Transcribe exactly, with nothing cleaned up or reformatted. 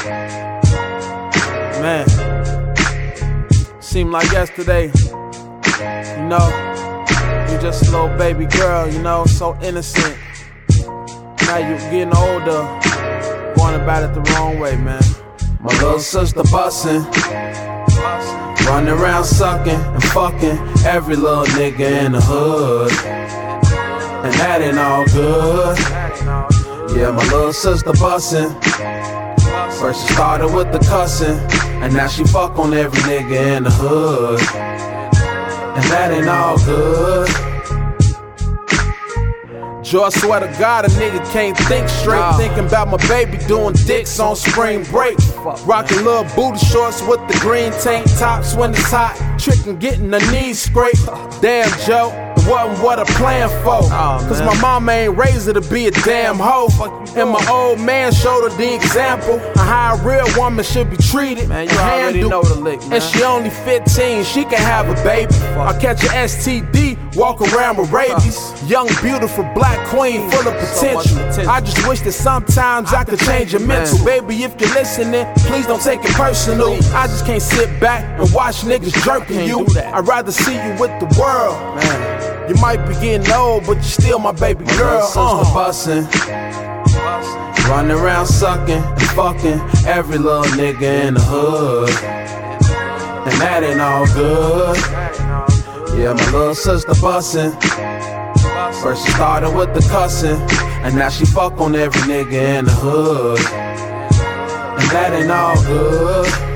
Man, seemed like yesterday, you know, you just a little baby girl, you know, so innocent. Now you getting older, going about it the wrong way, man. My little sister bustin', running around sucking and fucking every little nigga in the hood, and that ain't all good. Yeah, my little sister bustin'. First she started with the cussin', and now she fuck on every nigga in the hood, and that ain't all good. Joe, I swear to God, a nigga can't think straight. Nah. Thinking about my baby doing dicks on spring break. Rocking little booty shorts with the green tank tops when it's hot. Tricking, getting her knees scraped. Damn, Joe, it wasn't what I planned for. Oh, Cause my mama ain't raised her to be a damn hoe. And my old man showed her the example of how a real woman should be treated. Man, you already know the lick, man. And she only fifteen, she can have a baby. I'll catch an S T D, walk around with rabies. Young, beautiful, black queen, full of potential. I just wish that sometimes I could change your mental. Baby, if you're listening, please don't take it personal. I just can't sit back and watch niggas jerking you. I'd rather see you with the world. Man, you might be getting old, but you're still my baby girl. Uh. Bussin', running around sucking and fucking every little nigga in the hood, and that ain't all good. Yeah, my little sister bussin'. First she started with the cussin', and now she fuck on every nigga in the hood, and that ain't all good.